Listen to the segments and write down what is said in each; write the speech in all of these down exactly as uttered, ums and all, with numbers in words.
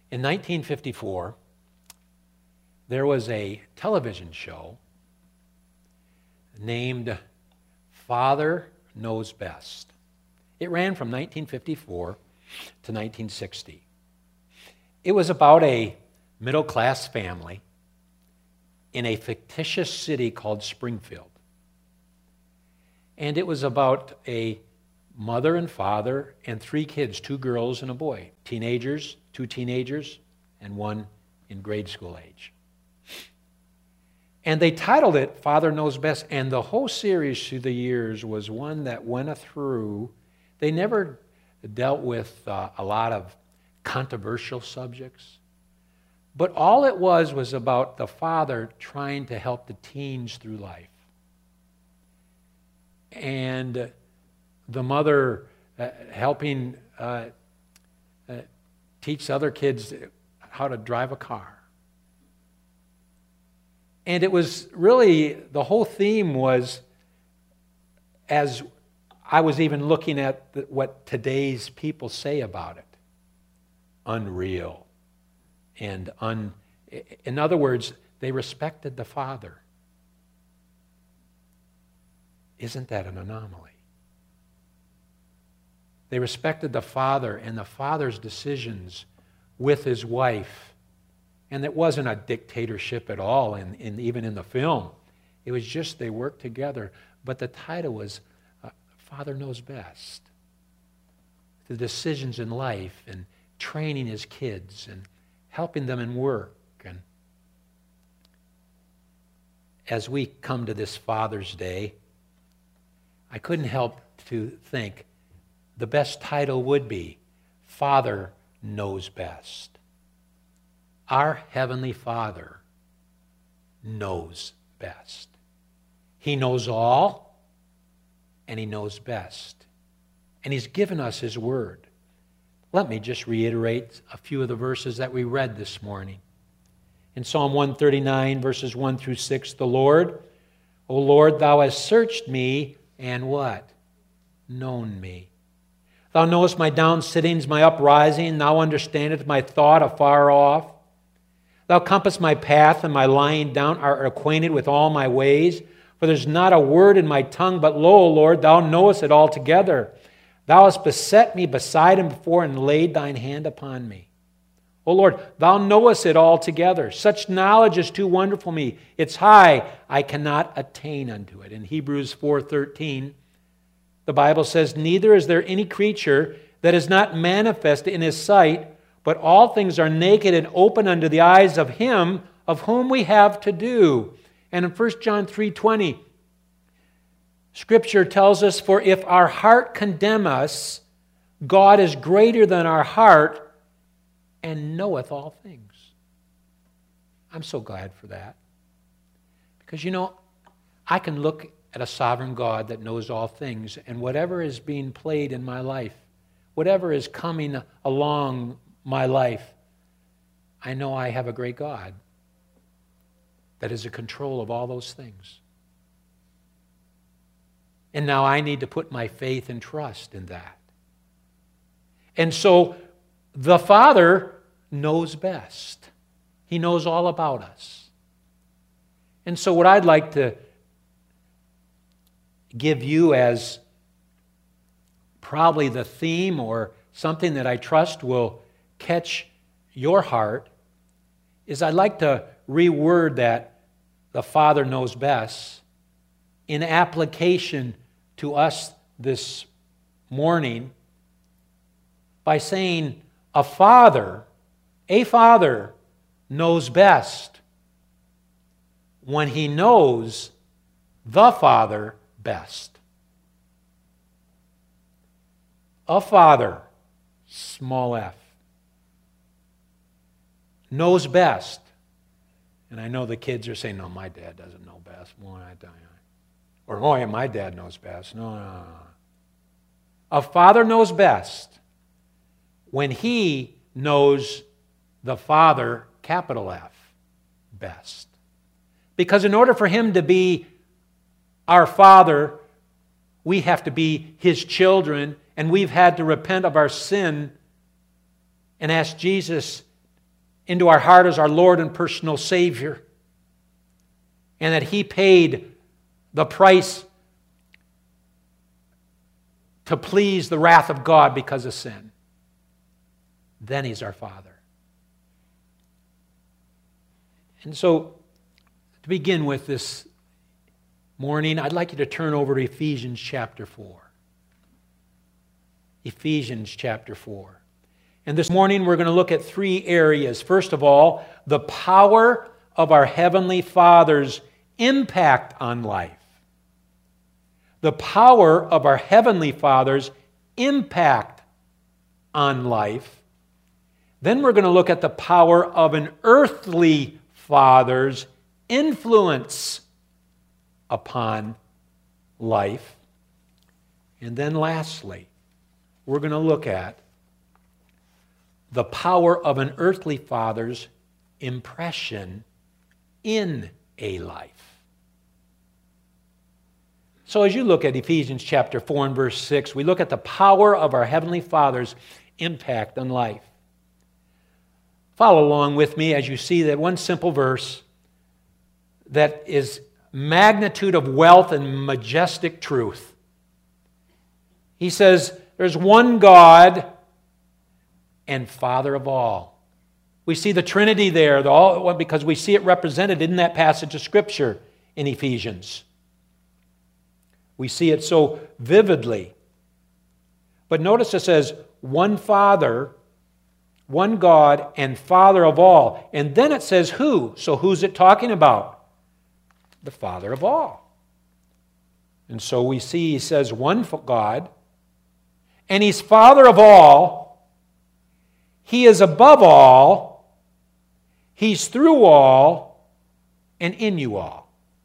In nineteen fifty-four, there was a television show named Father Knows Best. It ran from nineteen fifty-four to nineteen sixty. It was about a middle-class family in a fictitious city called Springfield. And it was about a mother and father and three kids, two girls and a boy, teenagers, two teenagers, and one in grade school age. And they titled it Father Knows Best, and the whole series through the years was one that went through. They never dealt with uh, a lot of controversial subjects, but all it was was about the father trying to help the teens through life. And the mother uh, helping uh, uh, teach other kids how to drive a car. And it was really, the whole theme was, as I was even looking at the, what today's people say about it, unreal. And un, in other words, they respected the father. Isn't that an anomaly? They respected the father and the father's decisions with his wife. And it wasn't a dictatorship at all, in, in, even in the film. It was just they worked together. But the title was uh, Father Knows Best. The decisions in life and training his kids and helping them in work. And as we come to this Father's Day, I couldn't help to think the best title would be Father Knows Best. Our Heavenly Father knows best. He knows all, and He knows best. And He's given us His Word. Let me just reiterate a few of the verses that we read this morning. In Psalm one thirty-nine, verses one through six, the Lord, O Lord, Thou hast searched me, and what? Known me. Thou knowest my down sittings, my uprising. Thou understandest my thought afar off. Thou compassest my path, and my lying down art acquainted with all my ways. For there's not a word in my tongue, but lo, O Lord, Thou knowest it altogether. Thou hast beset me beside and before, and laid Thine hand upon me. O Lord, Thou knowest it altogether. Such knowledge is too wonderful for me. It's high, I cannot attain unto it. In Hebrews four thirteen, the Bible says, neither is there any creature that is not manifest in His sight, but all things are naked and open unto the eyes of Him of whom we have to do. And in First John three twenty, Scripture tells us, for if our heart condemn us, God is greater than our heart and knoweth all things. I'm so glad for that. Because, you know, I can look at a sovereign God that knows all things, and whatever is being played in my life, whatever is coming along my life, I know I have a great God that is in control of all those things. And now I need to put my faith and trust in that. And so the Father knows best. He knows all about us. And so what I'd like to give you as probably the theme or something that I trust will catch your heart is I'd like to reword that the Father knows best in application to us this morning by saying a father, a father knows best when he knows the Father best. A father, small f, knows best. And I know the kids are saying, no, my dad doesn't know best. Well, I don't. Or, oh, yeah, my dad knows best. No, no, no. A father knows best when he knows the Father, capital F, best. Because in order for Him to be our Father, we have to be His children, and we've had to repent of our sin and ask Jesus into our heart as our Lord and personal Savior, and that He paid the price to please the wrath of God because of sin, then He's our Father. And so, to begin with this morning, I'd like you to turn over to Ephesians chapter four. Ephesians chapter four. And this morning we're going to look at three areas. First of all, the power of our Heavenly Father's impact on life. The power of our Heavenly Father's impact on life. Then we're going to look at the power of an earthly father's influence upon life. And then lastly, we're going to look at the power of an earthly father's impression in a life. So as you look at Ephesians chapter four and verse six, we look at the power of our Heavenly Father's impact on life. Follow along with me as you see that one simple verse that is magnitude of wealth and majestic truth. He says, there's one God and Father of all. We see the Trinity there because we see it represented in that passage of Scripture in Ephesians. We see it so vividly. But notice it says, one Father, one God, and Father of all. And then it says who? So who's it talking about? The Father of all. And so we see he says one God, and He's Father of all. He is above all. He's through all and in you all.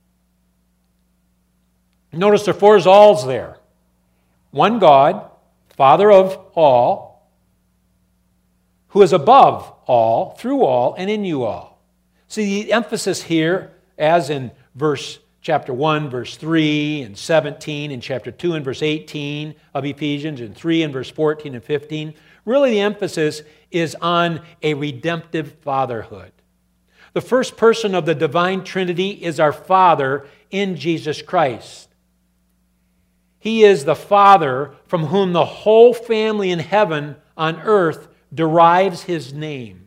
Notice there are four alls there. One God, Father of all, who is above all, through all, and in you all. See, the emphasis here, as in verse chapter one, verse three, and seventeen, and chapter two and verse eighteen of Ephesians, and three and verse fourteen and fifteen, really the emphasis is on a redemptive fatherhood. The first person of the divine Trinity is our Father in Jesus Christ. He is the Father from whom the whole family in heaven on earth derives His name.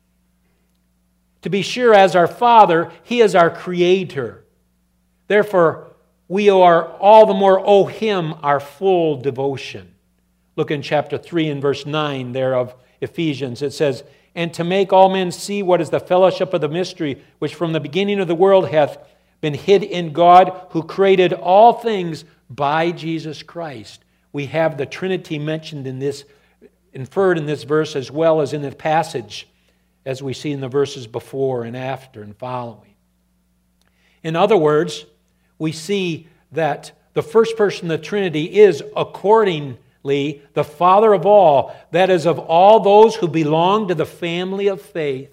To be sure, as our Father, He is our Creator. Therefore, we are all the more owe Him our full devotion. Look in chapter three and verse nine there of Ephesians. It says, and to make all men see what is the fellowship of the mystery, which from the beginning of the world hath been hid in God, who created all things by Jesus Christ. We have the Trinity mentioned in this, inferred in this verse as well as in the passage, as we see in the verses before and after and following. In other words, we see that the first person of the Trinity is accordingly the Father of all, that is, of all those who belong to the family of faith.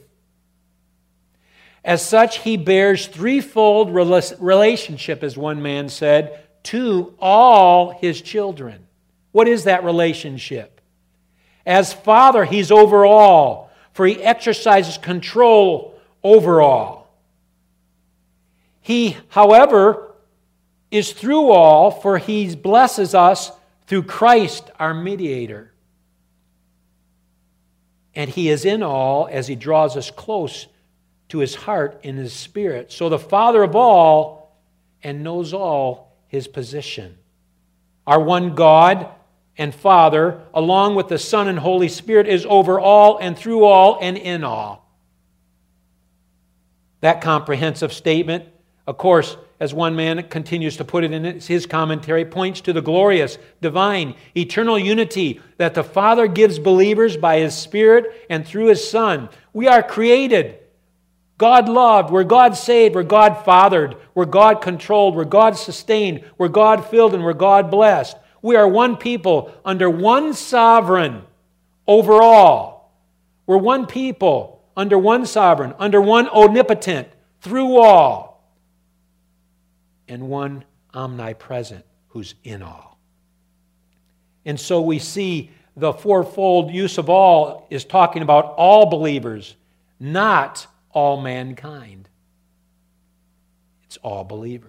As such, He bears threefold relationship, as one man said, to all His children. What is that relationship? As Father, He's over all, for He exercises control over all. He, however, is through all, for He blesses us through Christ, our mediator. And He is in all as He draws us close to His heart in His Spirit. So the Father of all and knows all His position. Our one God and Father, along with the Son and Holy Spirit, is over all and through all and in all. That comprehensive statement, of course, as one man continues to put it in his commentary, points to the glorious, divine, eternal unity that the Father gives believers by His Spirit and through His Son. We are created, God loved, we're God saved, we're God fathered, we're God controlled, we're God sustained, we're God filled, and we're God blessed. We are one people under one sovereign over all. We're one people under one sovereign, under one omnipotent, through all, and one omnipresent who's in all. And so we see the fourfold use of all is talking about all believers, not all mankind. It's all believers.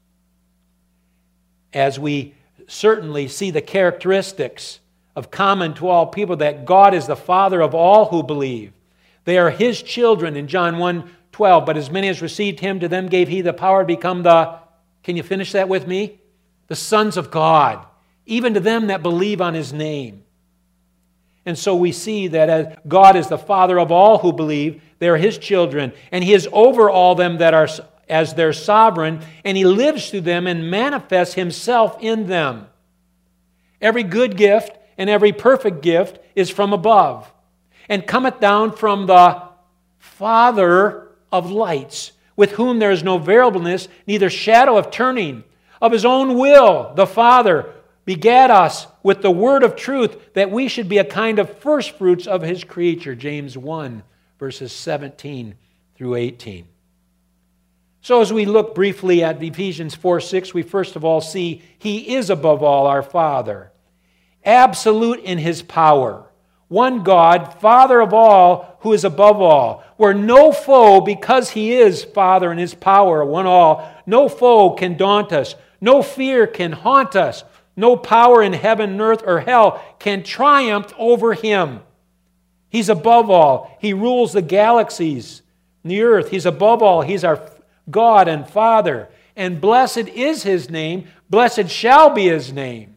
As we certainly see the characteristics of common to all people, that God is the Father of all who believe. They are His children in John one twelve. But as many as received Him, to them gave He the power to become the, can you finish that with me? The sons of God, even to them that believe on His name. And so we see that as God is the Father of all who believe, they are His children, and He is over all them that are as their sovereign, and He lives through them and manifests Himself in them. Every good gift and every perfect gift is from above, and cometh down from the Father of lights, with whom there is no variableness, neither shadow of turning. Of His own will, the Father begat us with the word of truth, that we should be a kind of firstfruits of His creature. James one, verses seventeen through eighteen. So as we look briefly at Ephesians four six, we first of all see He is above all our Father, absolute in His power. One God, Father of all, who is above all, where no foe, because He is Father in His power, one all, no foe can daunt us, no fear can haunt us, no power in heaven, earth, or hell can triumph over Him. He's above all. He rules the galaxies and the earth. He's above all. He's our God and Father. And blessed is His name. Blessed shall be His name.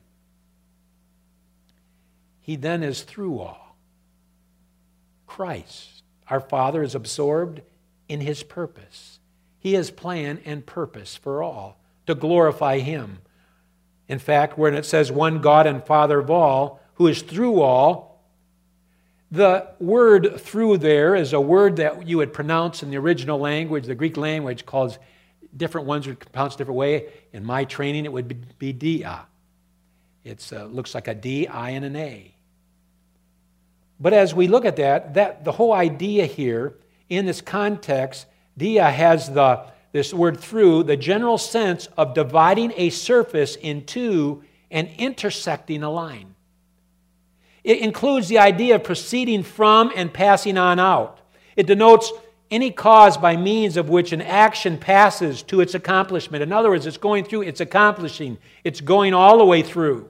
He then is through all. Christ, our Father, is absorbed in His purpose. He has plan and purpose for all, to glorify Him. In fact, when it says one God and Father of all, who is through all, the word through there is a word that you would pronounce in the original language, the Greek language, calls different ones would pronounce a different way. In my training, it would be dia. It uh, looks like a D, I, and an A. But as we look at that, that the whole idea here, in this context, dia has the this word through, the general sense of dividing a surface in two and intersecting a line. It includes the idea of proceeding from and passing on out. It denotes any cause by means of which an action passes to its accomplishment. In other words, it's going through, it's accomplishing, it's going all the way through.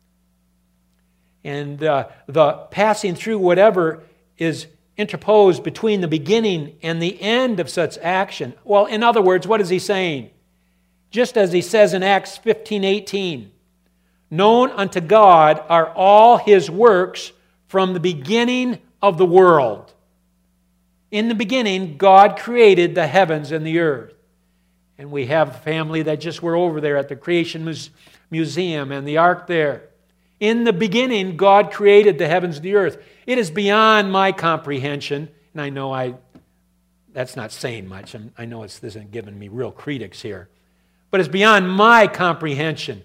And uh, the passing through whatever is interposed between the beginning and the end of such action. Well, in other words, what is he saying? Just as he says in Acts fifteen eighteen, known unto God are all His works from the beginning of the world. In the beginning, God created the heavens and the earth. And we have a family that just were over there at the Creation Museum and the Ark there. In the beginning, God created the heavens and the earth. It is beyond my comprehension, and I know I that's not saying much. I'm, I know it's, this isn't giving me real credence here. But it's beyond my comprehension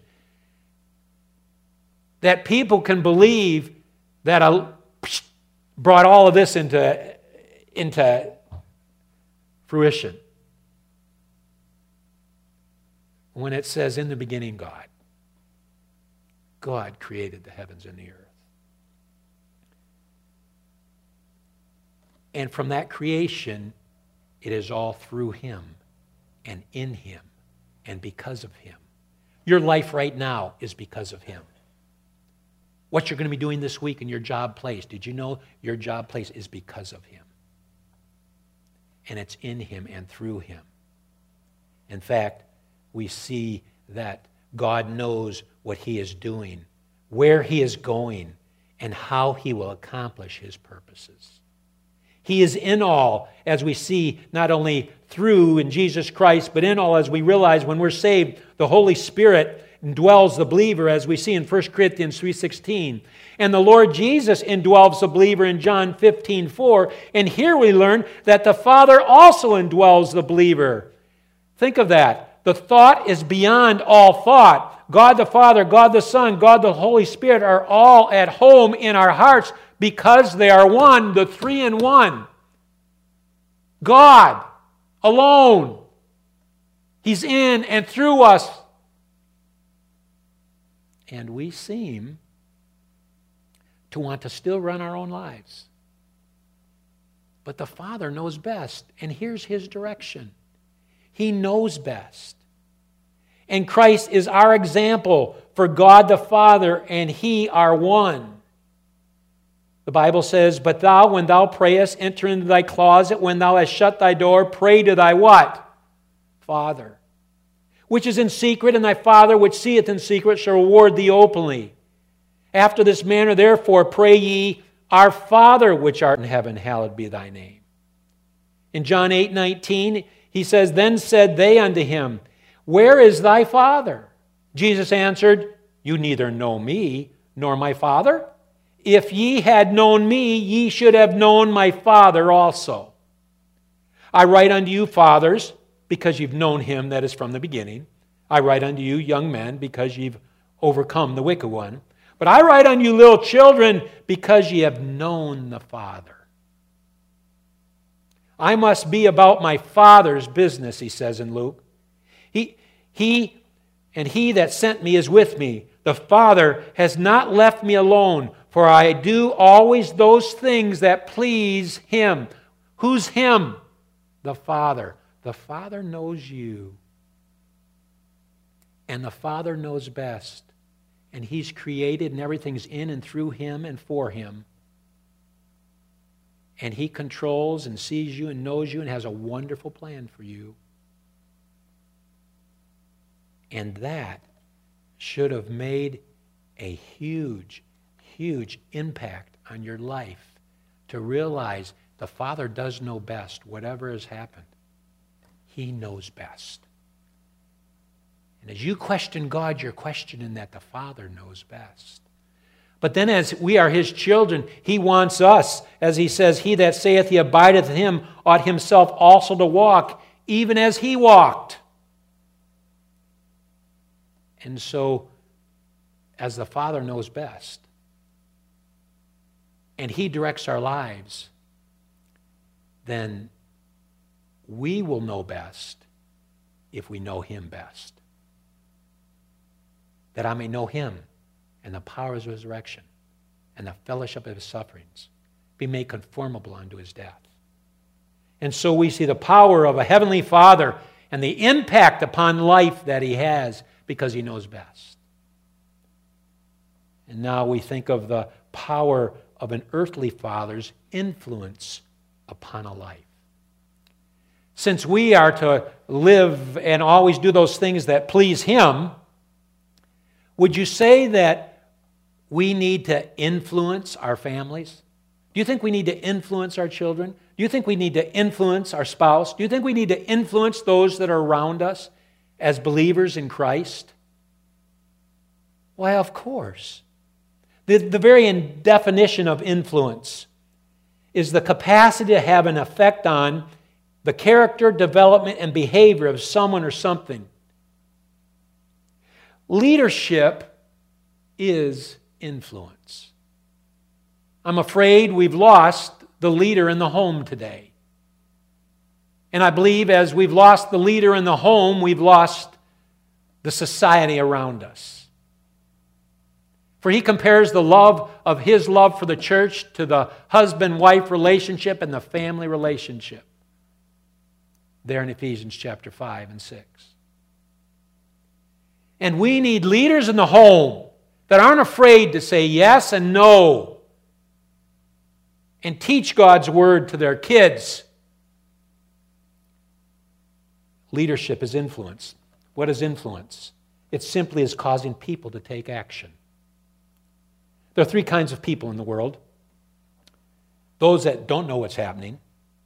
that people can believe that I brought all of this into, into fruition. When it says, in the beginning, God. God created the heavens and the earth. And from that creation, it is all through Him and in Him and because of Him. Your life right now is because of Him. What you're going to be doing this week in your job place, did you know your job place is because of Him? And it's in Him and through Him. In fact, we see that God knows what He is doing, where He is going, and how He will accomplish His purposes. He is in all, as we see, not only through in Jesus Christ, but in all as we realize when we're saved, the Holy Spirit indwells the believer, as we see in First Corinthians three sixteen. And the Lord Jesus indwells the believer in John fifteen four. And here we learn that the Father also indwells the believer. Think of that. The thought is beyond all thought. God the Father, God the Son, God the Holy Spirit are all at home in our hearts because they are one, the three in one. God alone. He's in and through us. And we seem to want to still run our own lives. But the Father knows best, and here's His direction. He knows best. And Christ is our example for God the Father, and He are one. The Bible says, "But thou, when thou prayest, enter into thy closet. When thou hast shut thy door, pray to thy" what? Father. "Which is in secret, and thy Father which seeth in secret shall reward thee openly. After this manner, therefore, pray ye, Our Father which art in heaven, hallowed be thy name." In John eight nineteen, He says, "Then said they unto Him, Where is thy Father?" Jesus answered, "You neither know me nor my Father. If ye had known me, ye should have known my Father also. I write unto you, fathers, because you've known Him that is from the beginning. I write unto you, young men, because you've overcome the wicked one. But I write unto you, little children, because ye have known the Father. I must be about my Father's business," He says in Luke. He, he and He that sent me is with me. The Father has not left me alone, for I do always those things that please Him. Who's Him? The Father. The Father knows you. And the Father knows best. And He's created, and everything's in and through Him and for Him. And He controls and sees you and knows you and has a wonderful plan for you. And that should have made a huge, huge impact on your life to realize the Father does know best, whatever has happened. He knows best. And as you question God, you're questioning that the Father knows best. But then as we are His children, He wants us, as He says, "He that saith he abideth in Him ought himself also to walk, even as He walked." And so, as the Father knows best, and He directs our lives, then we will know best if we know Him best. That I may know Him and the power of His resurrection and the fellowship of His sufferings, be made conformable unto His death. And so we see the power of a Heavenly Father and the impact upon life that He has because He knows best. And now we think of the power of an earthly father's influence upon a life. Since we are to live and always do those things that please Him, would you say that we need to influence our families? Do you think we need to influence our children? Do you think we need to influence our spouse? Do you think we need to influence those that are around us as believers in Christ? Why, of course. The, the very definition of influence is the capacity to have an effect on the character, development, and behavior of someone or something. Leadership is influence. I'm afraid we've lost the leader in the home today. And I believe as we've lost the leader in the home, we've lost the society around us. For he compares the love of his love for the church to the husband-wife relationship and the family relationship. There in Ephesians chapter five and six. And we need leaders in the home that aren't afraid to say yes and no and teach God's word to their kids. Leadership is influence. What is influence? It simply is causing people to take action. There are three kinds of people in the world. Those that don't know what's happening,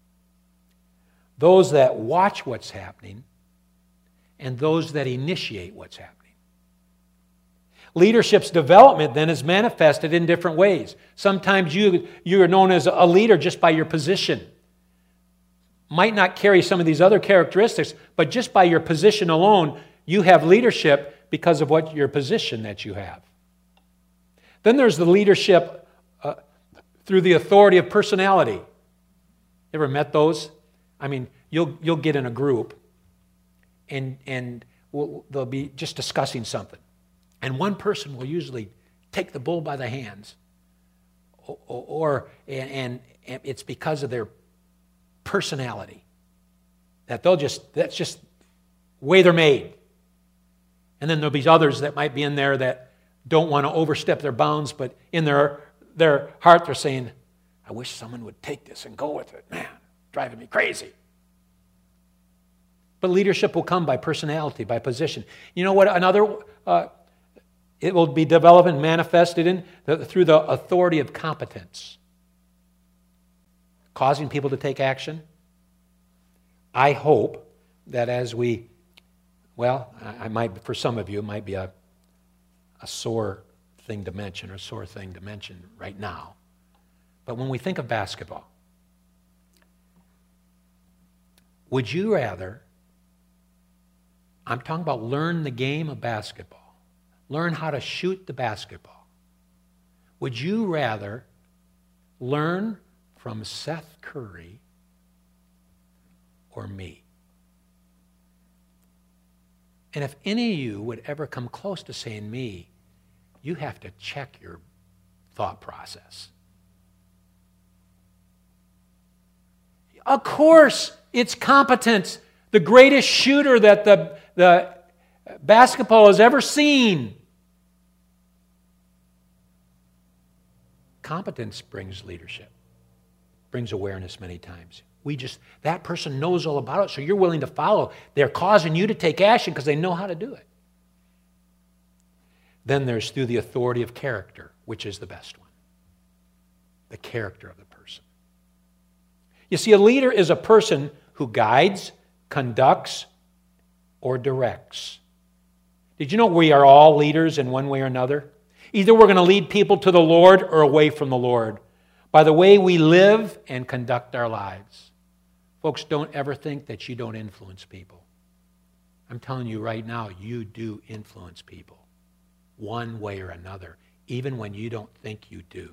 those that watch what's happening, and those that initiate what's happening. Leadership's development then is manifested in different ways. Sometimes you, you are known as a leader just by your position. Might not carry some of these other characteristics, but just by your position alone, you have leadership because of what your position that you have. Then there's the leadership uh, through the authority of personality. You ever met those? I mean, you'll you'll get in a group, and and we'll, they'll be just discussing something, and one person will usually take the bull by the hands, or, or and, and it's because of their personality. That they'll just, that's just the way they're made. And then there'll be others that might be in there that don't want to overstep their bounds, but in their, their heart they're saying, I wish someone would take this and go with it. Man, driving me crazy. But leadership will come by personality, by position. You know what? Another, uh, it will be developed and manifested in the, through the authority of competence. Causing people to take action. I hope that as we, well, I, I might, for some of you, it might be a, a sore thing to mention or a sore thing to mention right now. But when we think of basketball, would you rather, I'm talking about learn the game of basketball, learn how to shoot the basketball. Would you rather learn from Seth Curry or me? And if any of you would ever come close to saying me, you have to check your thought process. Of course, it's competence. The greatest shooter that the, the basketball has ever seen. Competence brings leadership, brings awareness many times. We just, that person knows all about it, so you're willing to follow. They're causing you to take action because they know how to do it. Then there's through the authority of character, which is the best one. The character of the person. You see, a leader is a person who guides, conducts, or directs. Did you know we are all leaders in one way or another? Either we're going to lead people to the Lord or away from the Lord by the way we live and conduct our lives. Folks, don't ever think that you don't influence people. I'm telling you right now, you do influence people one way or another, even when you don't think you do.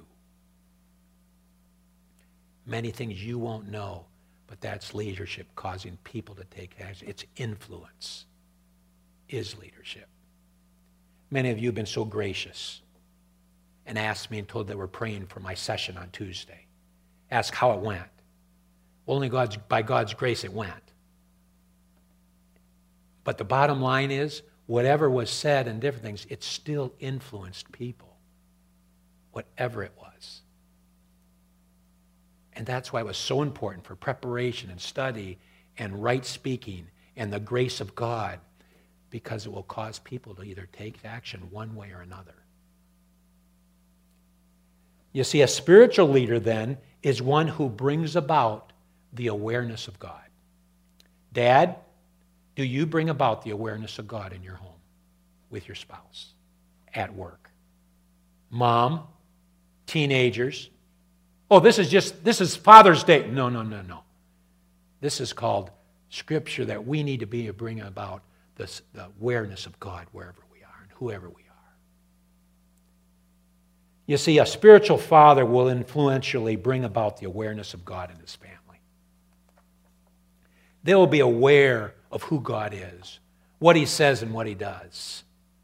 Many things you won't know, but that's leadership causing people to take action. It's influence is leadership. Many of you have been so gracious and asked me and told they were praying for my session on Tuesday. Ask how it went. Only God's, by God's grace it went. But the bottom line is, whatever was said and different things, it still influenced people, whatever it was. And that's why it was so important for preparation and study and right speaking and the grace of God, because it will cause people to either take action one way or another. You see, a spiritual leader then is one who brings about the awareness of God. Dad, do you bring about the awareness of God in your home, with your spouse, at work? Mom, teenagers. Oh, this is just, this is Father's Day. No, no, no, no. This is called Scripture, that we need to be bringing about this, the awareness of God wherever we are and whoever we are. You see, a spiritual father will influentially bring about the awareness of God in his family. They will be aware of who God is, what He says and what He does.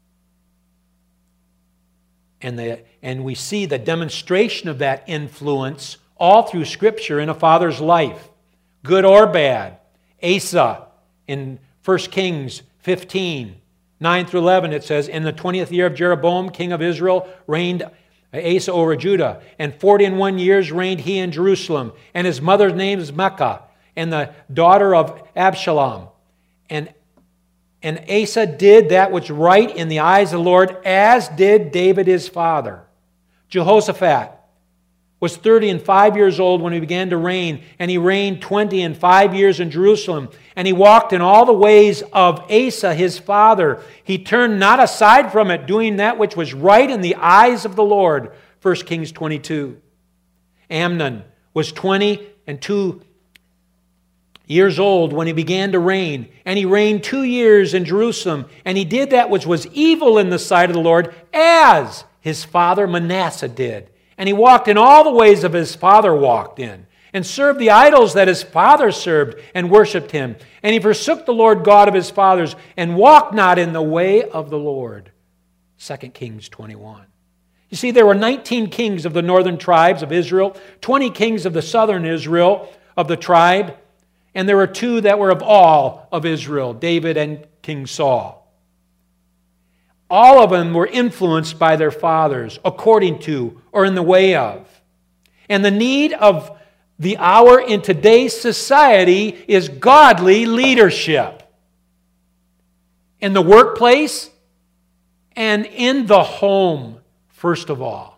And, the, and we see the demonstration of that influence all through Scripture in a father's life, good or bad. Asa in First Kings fifteen, nine through eleven, it says, in the twentieth year of Jeroboam, king of Israel, reigned Asa over Judah, and forty and one years reigned he in Jerusalem, and his mother's name is Mecca, and the daughter of Absalom. And, and Asa did that which right in the eyes of the Lord, as did David his father. Jehoshaphat was thirty and five years old when he began to reign, and he reigned twenty and five years in Jerusalem. And he walked in all the ways of Asa his father. He turned not aside from it, doing that which was right in the eyes of the Lord. First Kings twenty-two. Amnon was twenty and two years old when he began to reign, and he reigned two years in Jerusalem, and he did that which was evil in the sight of the Lord, as his father Manasseh did. And he walked in all the ways of his father walked in, and served the idols that his father served, and worshipped him. And he forsook the Lord God of his fathers, and walked not in the way of the Lord. Second Kings twenty-one. You see, there were nineteen kings of the northern tribes of Israel, twenty kings of the southern Israel of the tribe, And there were two that were of all of Israel, David and King Saul. All of them were influenced by their fathers, according to or in the way of. And the need of the hour in today's society is godly leadership. In the workplace and in the home, first of all.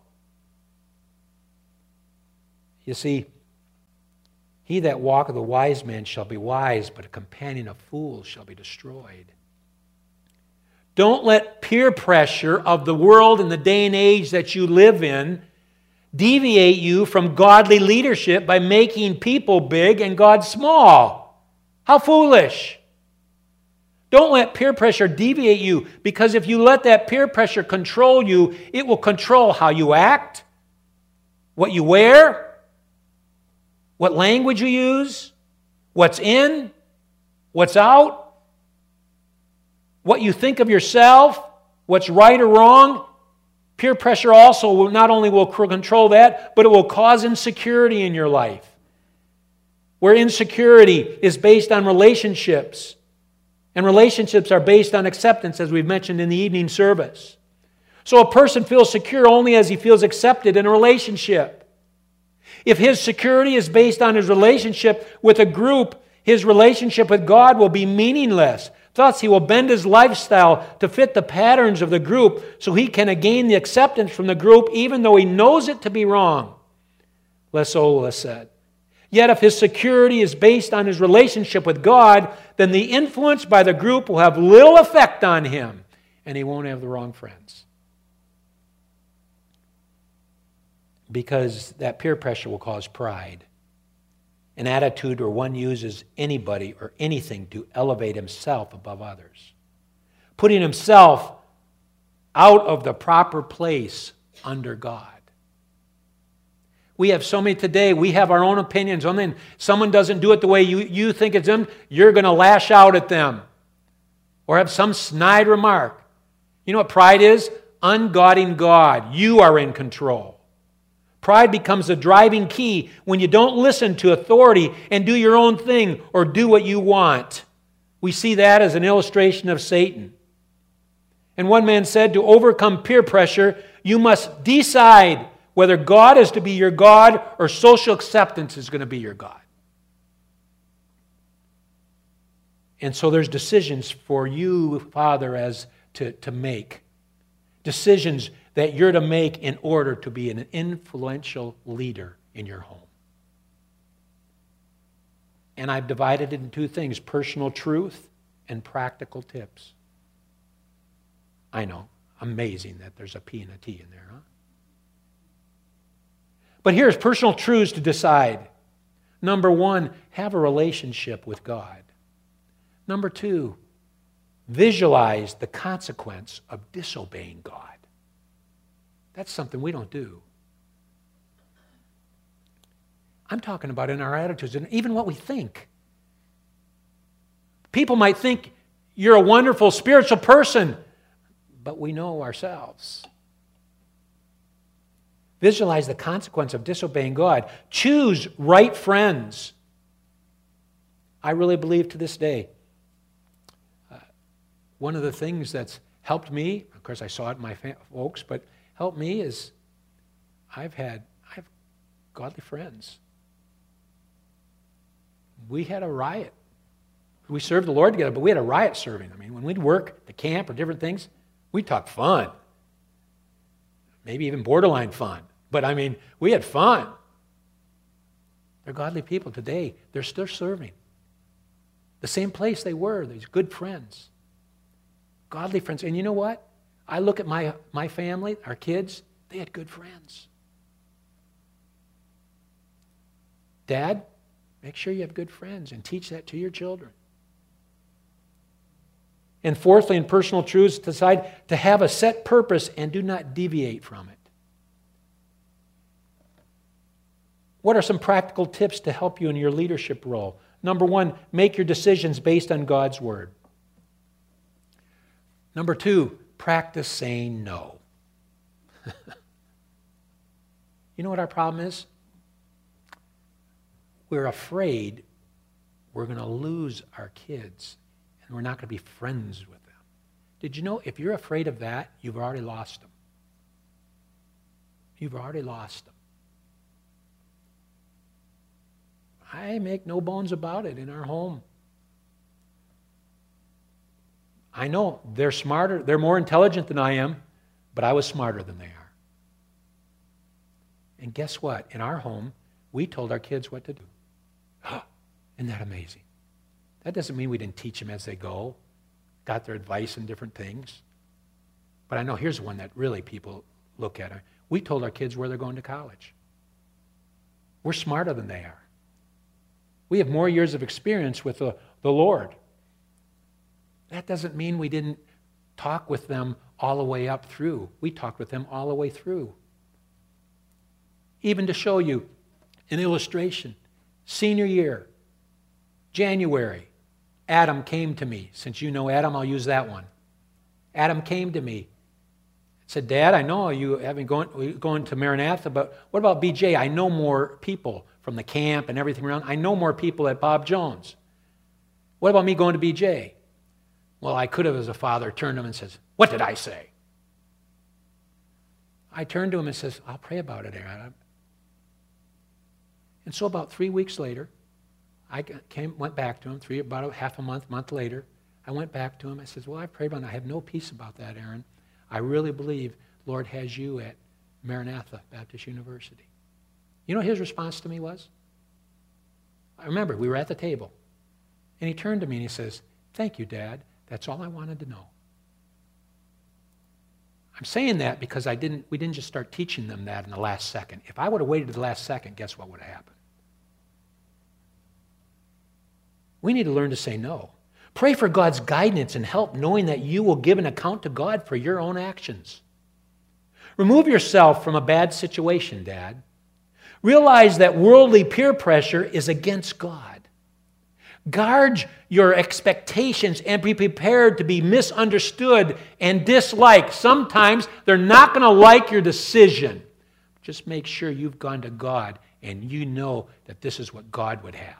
You see, he that walketh a wise man shall be wise, but a companion of fools shall be destroyed. Don't let peer pressure of the world and the day and age that you live in deviate you from godly leadership by making people big and God small. How foolish. Don't let peer pressure deviate you, because if you let that peer pressure control you, it will control how you act, what you wear, what language you use, what's in, what's out, what you think of yourself, what's right or wrong. Peer pressure also will not only will control that, but it will cause insecurity in your life. Where insecurity is based on relationships, and relationships are based on acceptance, as we've mentioned in the evening service. So a person feels secure only as he feels accepted in a relationship. If his security is based on his relationship with a group, his relationship with God will be meaningless. Thus, he will bend his lifestyle to fit the patterns of the group so he can gain the acceptance from the group even though he knows it to be wrong. Lesola said. Yet if his security is based on his relationship with God, then the influence by the group will have little effect on him, and he won't have the wrong friends. Because that peer pressure will cause pride. An attitude where one uses anybody or anything to elevate himself above others. Putting himself out of the proper place under God. We have so many today, we have our own opinions. And then someone doesn't do it the way you, you think it's them, you're going to lash out at them. Or have some snide remark. You know what pride is? Ungodding God. You are in control. Pride becomes the driving key when you don't listen to authority and do your own thing or do what you want. We see that as an illustration of Satan. And one man said, to overcome peer pressure, you must decide whether God is to be your God or social acceptance is going to be your God. And so there's decisions for you, Father, as to, to make. Decisions that you're to make in order to be an influential leader in your home. And I've divided it into two things, personal truth and practical tips. I know, amazing that there's a P and a T in there, huh? But here's personal truths to decide. Number one, have a relationship with God. Number two, visualize the consequence of disobeying God. That's something we don't do. I'm talking about in our attitudes and even what we think. People might think you're a wonderful spiritual person, but we know ourselves. Visualize the consequence of disobeying God. Choose right friends. I really believe to this day, uh, one of the things that's helped me, of course I saw it in my fam- folks, but helped me is I've had I have godly friends. We had a riot. We served the Lord together, but we had a riot serving. I mean, when we'd work at the camp or different things, we'd talk fun. Maybe even borderline fun. But I mean, we had fun. They're godly people today. They're still serving. The same place they were. These good friends. Godly friends. And you know what? I look at my, my family, our kids, they had good friends. Dad, make sure you have good friends and teach that to your children. And fourthly, in personal truths, decide to have a set purpose and do not deviate from it. What are some practical tips to help you in your leadership role? Number one, make your decisions based on God's Word. Number two, practice saying no. You know what our problem is? We're afraid we're going to lose our kids, and we're not going to be friends with them. Did you know if you're afraid of that, you've already lost them? You've already lost them. I make no bones about it in our home. I know they're smarter, they're more intelligent than I am, but I was smarter than they are. And guess what? In our home, we told our kids what to do. Isn't that amazing? That doesn't mean we didn't teach them as they go, got their advice in different things. But I know here's one that really people look at. We told our kids where they're going to college. We're smarter than they are. We have more years of experience with the, the Lord. That doesn't mean we didn't talk with them all the way up through. We talked with them all the way through. Even to show you an illustration, senior year, January, Adam came to me. Since you know Adam, I'll use that one. Adam came to me. Said, Dad, I know you haven't gone going to Maranatha, but what about B J? I know more people from the camp and everything around. I know more people at Bob Jones. What about me going to B J? Well, I could have, as a father, turned to him and says, what did I say? I turned to him and says, I'll pray about it, Aaron. And so about three weeks later, I came, went back to him, three, about a half a month, month later. I went back to him. I said, well, I prayed about it. I have no peace about that, Aaron. I really believe Lord has you at Maranatha Baptist University. You know what his response to me was? I remember, we were at the table. And he turned to me and he says, thank you, Dad. That's all I wanted to know. I'm saying that because I didn't, we didn't just start teaching them that in the last second. If I would have waited to the last second, guess what would have happened? We need to learn to say no. Pray for God's guidance and help, knowing that you will give an account to God for your own actions. Remove yourself from a bad situation, Dad. Realize that worldly peer pressure is against God. Guard your expectations and be prepared to be misunderstood and disliked. Sometimes they're not going to like your decision. Just make sure you've gone to God and you know that this is what God would have.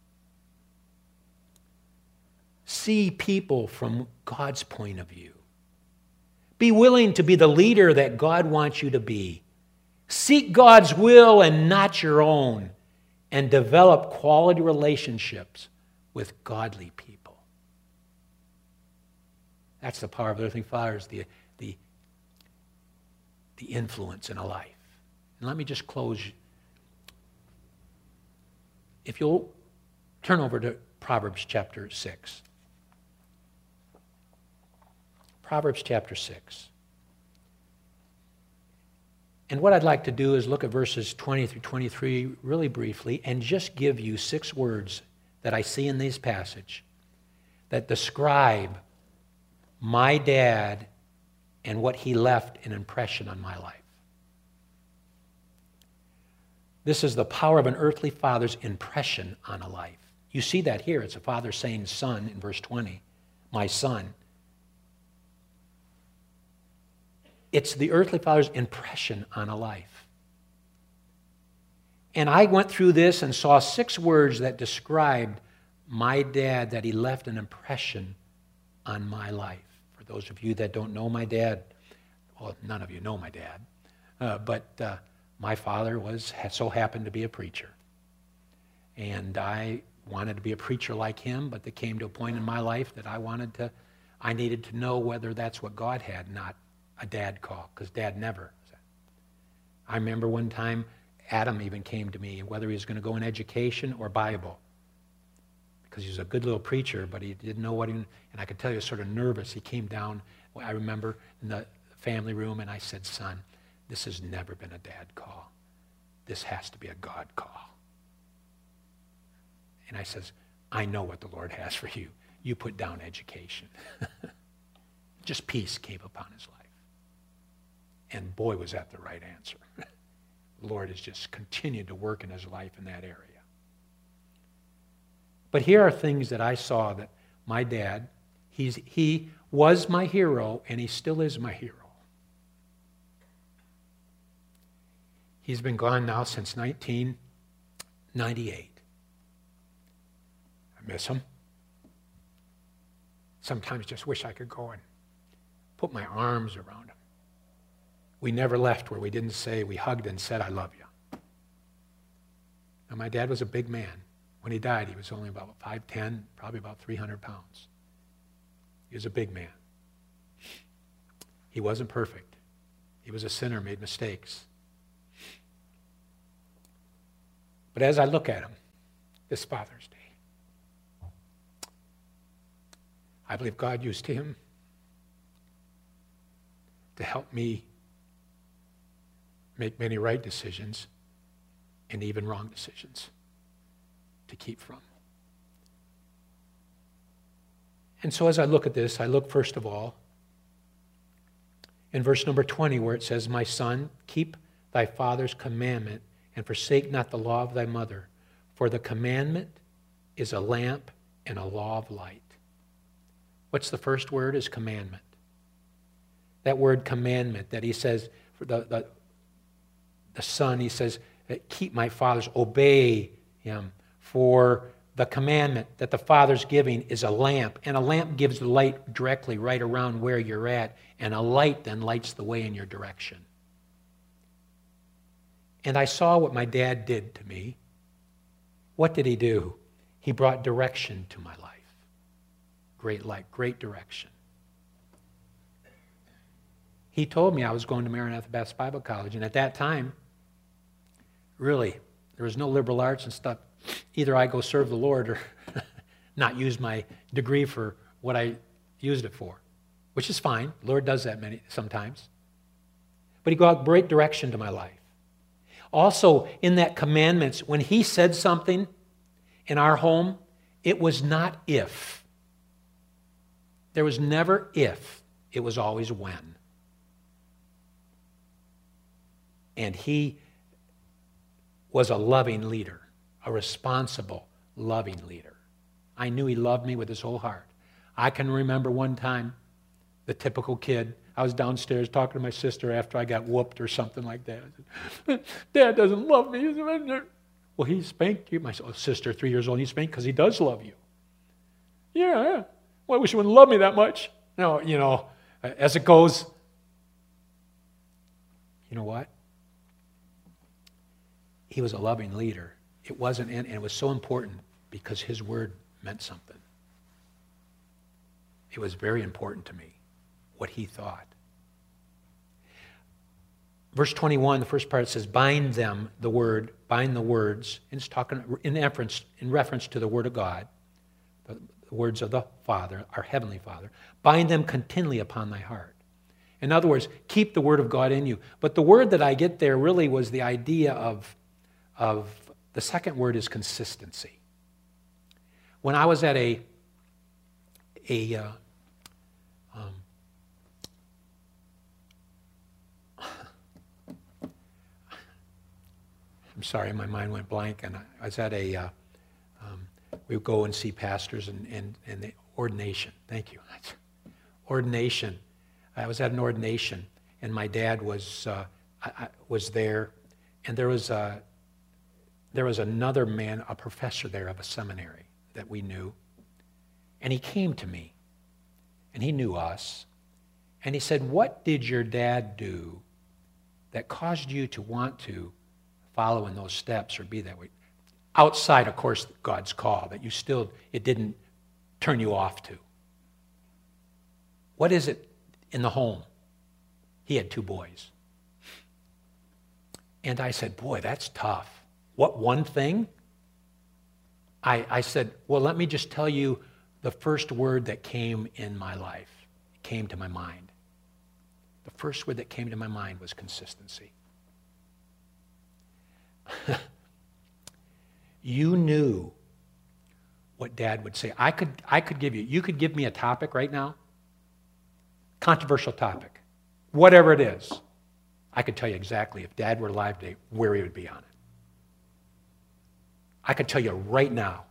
See people from God's point of view. Be willing to be the leader that God wants you to be. Seek God's will and not your own, and develop quality relationships with godly people. That's the power of the Earthly Fathers, the, the, the influence in a life. And let me just close. If you'll turn over to Proverbs chapter six. Proverbs chapter six. And what I'd like to do is look at verses twenty through twenty-three really briefly and just give you six words that I see in this passage that describe my dad and what he left an impression on my life. This is the power of an earthly father's impression on a life. You see that here. It's a father saying son in verse twenty, my son. It's the earthly father's impression on a life. And I went through this and saw six words that described my dad, that he left an impression on my life. For those of you that don't know my dad, well, none of you know my dad, uh, but uh, my father was so happened to be a preacher. And I wanted to be a preacher like him, but there came to a point in my life that I wanted to, I needed to know whether that's what God had, not a dad call, because Dad never. I remember one time Adam even came to me, whether he was going to go in education or Bible, because he was a good little preacher, but he didn't know what he, and I could tell he was sort of nervous. He came down, I remember, in the family room, and I said, son, this has never been a dad call. This has to be a God call. And I says, I know what the Lord has for you. You put down education. Just peace came upon his life. And boy, was that the right answer. The Lord has just continued to work in his life in that area. But here are things that I saw that my dad, he's, he was my hero, and he still is my hero. He's been gone now since nineteen ninety-eight. I I miss him. Sometimes just wish I could go and put my arms around him. We never left where we didn't say, we hugged and said, I love you. Now, my dad was a big man. When he died, he was only about five ten, probably about three hundred pounds. He was a big man. He wasn't perfect. He was a sinner, made mistakes. But as I look at him this Father's Day, I believe God used him to help me make many right decisions and even wrong decisions to keep from. And so as I look at this, I look first of all in verse number twenty, where it says, my son, keep thy father's commandment and forsake not the law of thy mother, for the commandment is a lamp and a law of light. What's the first word? Is commandment. That word commandment that he says, for the, the, the son, he says, keep my father's, obey him. For the commandment that the Father's giving is a lamp, and a lamp gives the light directly right around where you're at, and a light then lights the way in your direction. And I saw what my dad did to me. What did he do? He brought direction to my life. Great light, great direction. He told me I was going to Maranatha Baptist Bible College, and at that time, really, there was no liberal arts and stuff. Either I go serve the Lord or not use my degree for what I used it for, which is fine. The Lord does that many sometimes. But he brought great direction to my life. Also, in that commandments, when he said something in our home, it was not if. There was never if. It was always when. And he was a loving leader. A responsible, loving leader. I knew he loved me with his whole heart. I can remember one time, the typical kid, I was downstairs talking to my sister after I got whooped or something like that. I said, Dad doesn't love me. Well, he spanked you. My sister, three years old, he spanked because he does love you. Yeah, yeah. Well, I wish he wouldn't love me that much. No, you know, as it goes, you know what? He was a loving leader. It wasn't, and it was so important because his word meant something. It was very important to me, what he thought. Verse twenty-one, the first part says, bind them, the word, bind the words, and it's talking in reference, in reference to the word of God, the words of the Father, our heavenly Father. Bind them continually upon thy heart. In other words, keep the word of God in you. But the word that I get there really was the idea of, of the second word is consistency. When I was at a, a uh, um, I'm sorry, my mind went blank, and I was at a, uh, um, we would go and see pastors and, and, and the ordination. Thank you. Ordination. I was at an ordination, and my dad was, uh, I, I was there, and there was a, There was another man, a professor there of a seminary that we knew. And he came to me, and he knew us. And he said, what did your dad do that caused you to want to follow in those steps or be that way? Outside, of course, God's call, that you still, it didn't turn you off to. What is it in the home? He had two boys. And I said, boy, that's tough. What one thing? I, I said, well, let me just tell you the first word that came in my life. It came to my mind. The first word that came to my mind was consistency. You knew what Dad would say. I could, I could give you, you could give me a topic right now, controversial topic, whatever it is. I could tell you exactly, if Dad were alive today, where he would be on it. I could tell you right now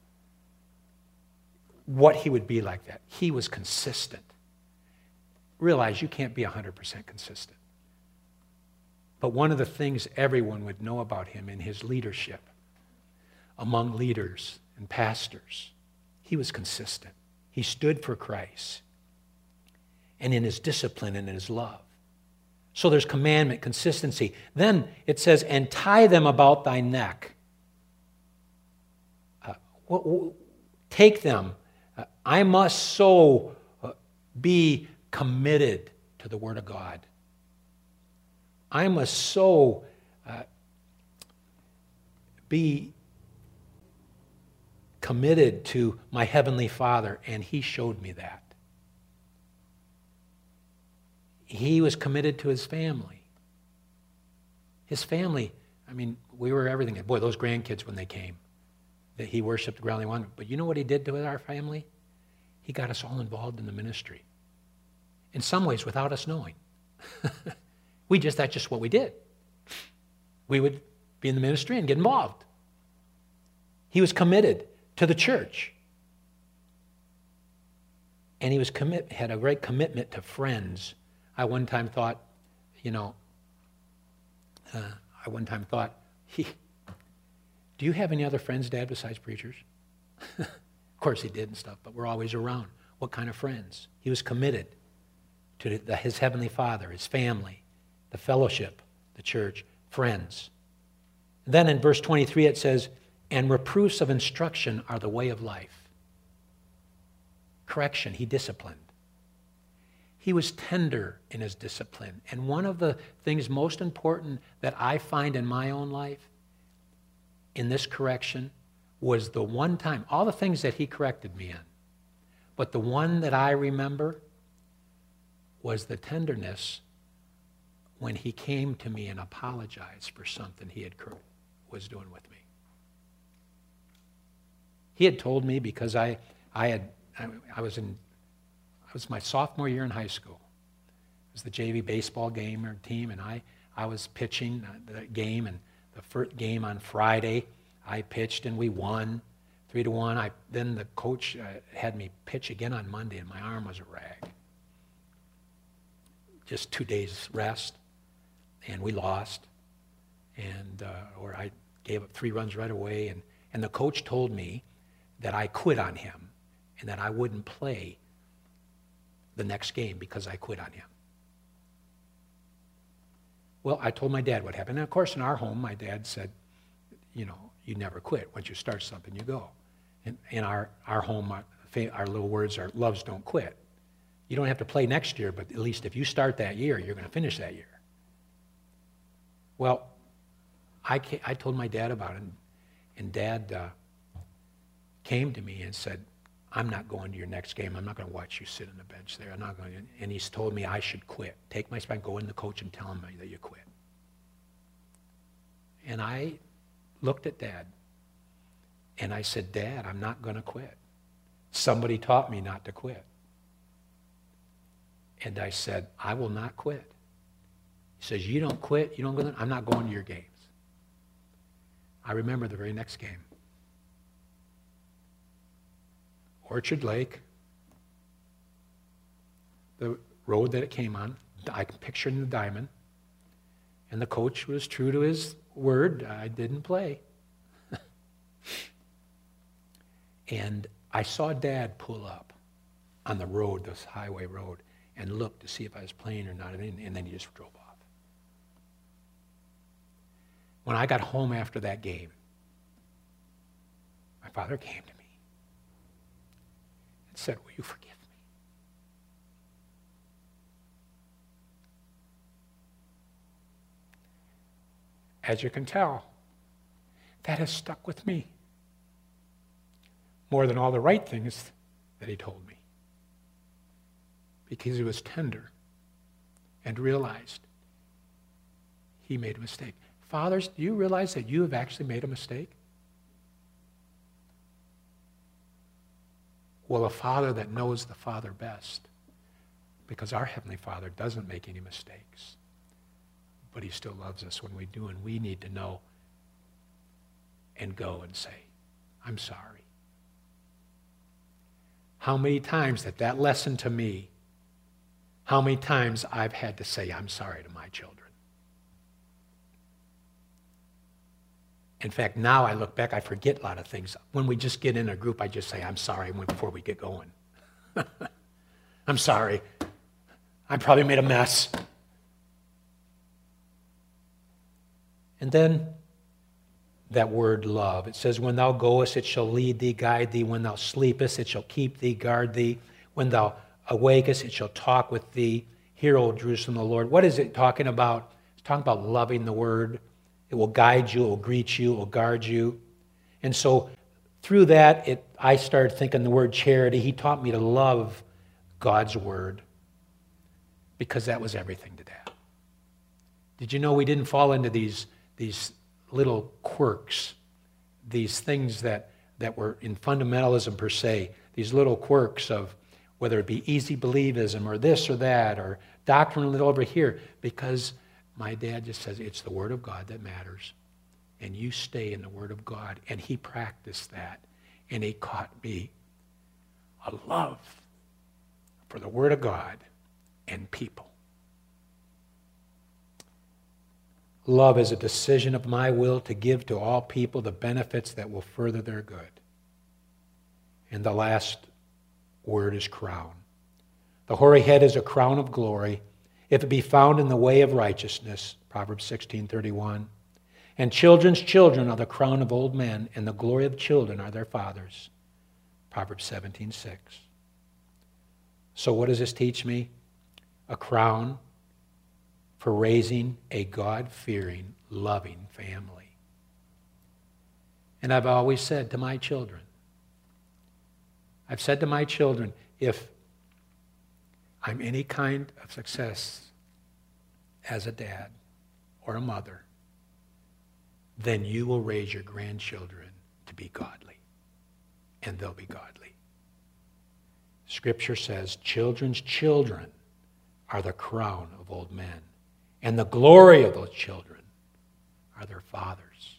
what he would be like that. He was consistent. Realize you can't be one hundred percent consistent. But one of the things everyone would know about him in his leadership among leaders and pastors He was consistent. He stood for Christ. And in his discipline and in his love. So there's commandment, consistency. Then it says, and tie them about thy neck. Uh, w- w- take them. Uh, I must so uh, be committed to the Word of God. I must so uh, be committed to my Heavenly Father, and He showed me that. He was committed to his family. His family, I mean, we were everything. Boy, those grandkids when they came, that he worshiped the ground they wanted. But you know what he did to our family? He got us all involved in the ministry. In some ways, without us knowing. we just, that's just what we did. We would be in the ministry and get involved. He was committed to the church. And he was commit, had a great commitment to friends. I one time thought, you know, uh, I one time thought, he, do you have any other friends, Dad, besides preachers? Of course he did and stuff, but we're always around. What kind of friends? He was committed to the, his Heavenly Father, his family, the fellowship, the church, friends. Then in verse twenty-three it says, and reproofs of instruction are the way of life. Correction, he disciplined. He was tender in his discipline. And one of the things most important that I find in my own life in this correction was the one time, all the things that he corrected me in, but the one that I remember was the tenderness when he came to me and apologized for something he had was doing with me. He had told me because I, I had, I, I was in, it was my sophomore year in high school. It was the J V baseball game or team, and I, I was pitching the game, and the first game on Friday, I pitched and we won, three to one. I then the coach uh, had me pitch again on Monday, and my arm was a rag. Just two days rest, and we lost, and uh, or I gave up three runs right away, and and the coach told me that I quit on him, and that I wouldn't play the next game because I quit on him. Well, I told my dad what happened. And of course, in our home, my dad said, you know, you never quit. Once you start something, you go. And in our, our home, our, our little words are, loves don't quit. You don't have to play next year, but at least if you start that year, you're going to finish that year. Well, I, came, I told my dad about it, and, and Dad uh, came to me and said, I'm not going to your next game. I'm not going to watch you sit on the bench there. I'm not going to. And he's told me I should quit. Take my spot, go in the coach and tell him that you quit. And I looked at Dad, and I said, Dad, I'm not going to quit. Somebody taught me not to quit. And I said, I will not quit. He says, you don't quit, you don't go there, I'm not going to your games. I remember the very next game. Orchard Lake, the road that it came on, I can picture in the diamond, and the coach was true to his word. I didn't play. And I saw Dad pull up on the road, this highway road, and look to see if I was playing or not, and then he just drove off. When I got home after that game, my father came to me and said, will you forgive me? As you can tell, that has stuck with me more than all the right things that he told me, because he was tender and realized he made a mistake. Fathers, do you realize that you have actually made a mistake? Well, a father that knows the Father best, because our Heavenly Father doesn't make any mistakes, but he still loves us when we do, and we need to know and go and say, I'm sorry. How many times that that lesson to me, how many times I've had to say I'm sorry to my children. In fact, now I look back, I forget a lot of things. When we just get in a group, I just say, I'm sorry before we get going. I'm sorry. I probably made a mess. And then that word love. It says, when thou goest, it shall lead thee, guide thee. When thou sleepest, it shall keep thee, guard thee. When thou awakest, it shall talk with thee. Hear, O Jerusalem, the Lord. What is it talking about? It's talking about loving the word. It will guide you, it will greet you, it will guard you. And so through that, it, I started thinking the word charity. He taught me to love God's word because that was everything to Dad. Did you know we didn't fall into these, these little quirks, these things that, that were in fundamentalism per se, these little quirks of whether it be easy believism or this or that or doctrine over here, because my dad just says it's the Word of God that matters. And you stay in the Word of God. And he practiced that. And he taught me a love for the Word of God and people. Love is a decision of my will to give to all people the benefits that will further their good. And the last word is crown. The hoary head is a crown of glory, if it be found in the way of righteousness, Proverbs sixteen thirty-one. And children's children are the crown of old men, and the glory of children are their fathers, Proverbs seventeen six. So what does this teach me? A crown for raising a God-fearing, loving family. And I've always said to my children, I've said to my children, if I'm any kind of success as a dad or a mother, then you will raise your grandchildren to be godly, and they'll be godly. Scripture says, children's children are the crown of old men, and the glory of those children are their fathers.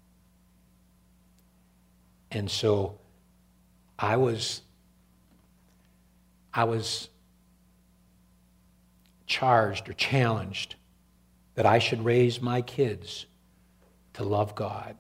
And so I was, I was charged or challenged that I should raise my kids to love God,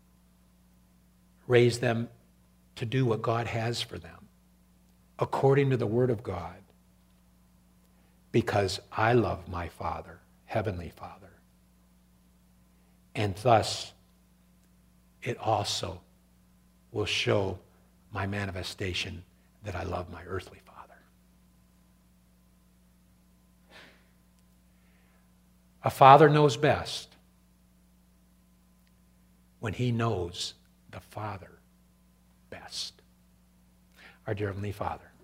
raise them to do what God has for them, according to the Word of God, because I love my Father, Heavenly Father. And thus, it also will show my manifestation that I love my earthly Father. A father knows best when he knows the Father best. Our dear Heavenly Father,